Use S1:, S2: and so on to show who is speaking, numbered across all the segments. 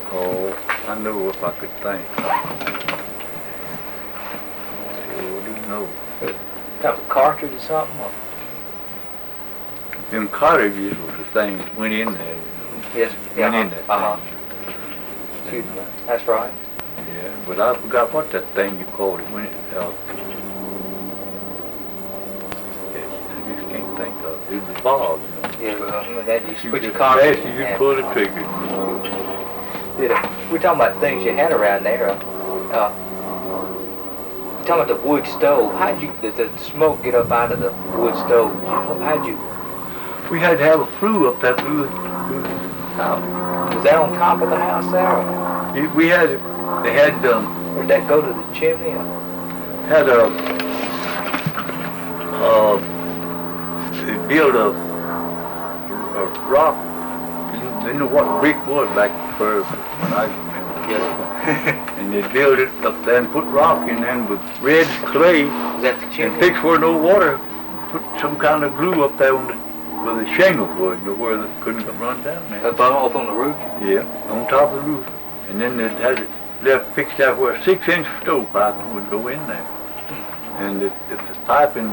S1: Oh, I know if I could think. Oh, do know.
S2: Kind of a cartridge or something? Or?
S1: Them cartridges was the thing that went in there, you know.
S2: Yes.
S1: Went in that
S2: thing. That's right.
S1: Yeah, but I forgot what that thing you called it when it I just can't think of it. It was Bob, you know.
S2: Yeah, well, then you put your
S1: Fast
S2: cartridge
S1: as you pull the trigger.
S2: We're talking about things you had around there. You're talking about the wood stove. How'd you, did the smoke get up out of the wood stove? How'd you?
S1: We had to have a flue up that through the house.
S2: Was that on top of the house there? Or
S1: We had, they had,
S2: did that go to the chimney? Or?
S1: had they built a rock. They knew what brick was back for when I remember.
S2: Yes.
S1: And they built it up there and put rock in there with red clay.
S2: Was that the chimney?
S1: And fixed where no water. Put some kind of glue up there on where the shingles was, you know, where they couldn't run down there.
S2: Up on the roof?
S1: Yeah, on top of the roof. And then they had it left fixed out where a 6-inch stovepipe would go in there. And if the piping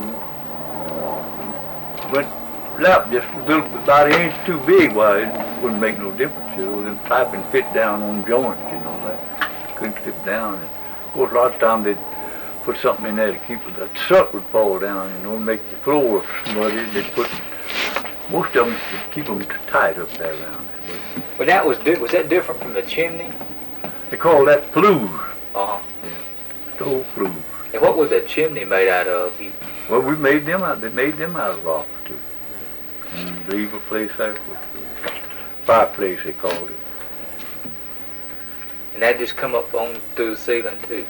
S1: went left just a little bit, about an inch too big, well, it wouldn't make no difference. You know, the piping fit down on joints, you know, that couldn't slip down. And of course, a lot of times they'd put something in there to keep it, the strut would fall down, you know, and make the floor muddy. They'd put, most of them to keep them tight up there around there.
S2: But that was that different from the chimney?
S1: They call that flues.
S2: Uh-huh.
S1: Yeah, stove flues.
S2: And what was the chimney made out of?
S1: Well, we made them out. They made them out of rock too. And leave a place there with fireplace, they called it.
S2: And that just come up on through the ceiling too.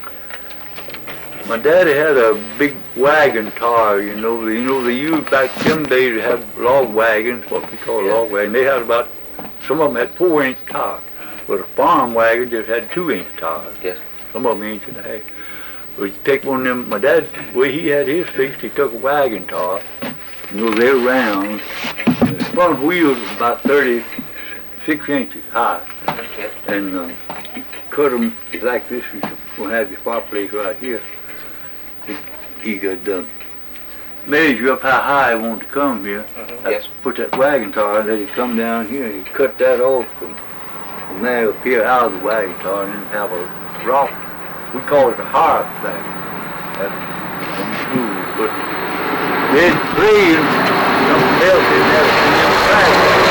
S1: My daddy had a big wagon tar. You know they used back them days to have log wagons, what we call log wagons. They had about, some of them had 4-inch tires, but a farm wagon just had 2-inch tires.
S2: Yes.
S1: Some of them 1.5 inches. But you take one of them, my dad, where he had his fixed, he took a wagon tar, you know, they're round. The front wheels was about 36 inches high.
S2: Okay.
S1: And cut them like this. You're going to have your fireplace right here. He could measure up how high he wanted to come here.
S2: Yes.
S1: Put that wagon tar, let it come down here, and he cut that off from there up here out of the wagon tar, and then have a rock. We call it a hearth thing. That's on the school. But then three and some else in there in the back.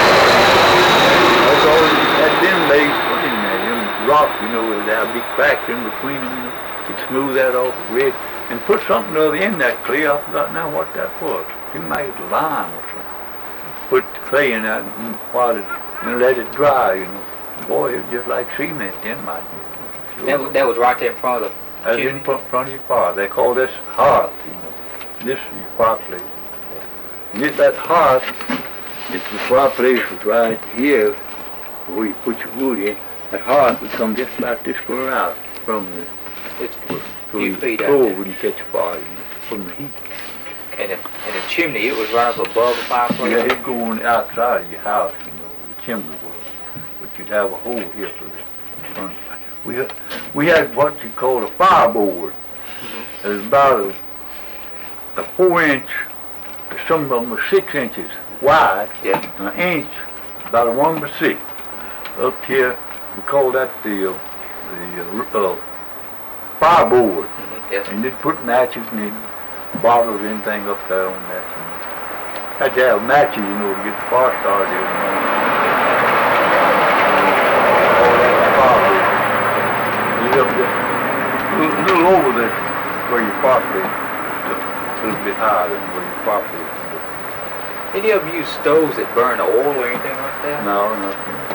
S1: That's all had them legs put in there. Them rocks, you know, with that big cracks in between them, you know. You'd smooth that off red and put something other in that clay. I forgot now what that was. You might have lime or something. Put the clay in that and let it dry, you know. Boy, it was just like cement then, might be.
S2: That was right there in front of the
S1: That's
S2: chimney?
S1: in front of your fire. They call this hearth, you know. This is your fireplace. And get that hearth, if the fireplace was right here, where you put your wood in, that hearth would come just about this far out from the
S2: few feet out
S1: floor
S2: there.
S1: when you catch fire, you know, from the heat.
S2: And the chimney, it was right up above the fireplace?
S1: Yeah, it'd go on the outside of your house, you know, the chimney was. But you'd have a hole here for the front. We had what you call a fireboard. It was about a 4-inch, some of them were 6 inches wide,
S2: Yeah.
S1: an inch, about a 1/6. Up here, we call that the fireboard.
S2: Yes.
S1: And they'd put matches and bottles, anything up there on that. And had to have matches, you know, to get the fire started. A little over the where your fireplace, a little bit higher than where your fireplace is.
S2: Any of you use stoves that burn oil or anything like that?
S1: No, nothing.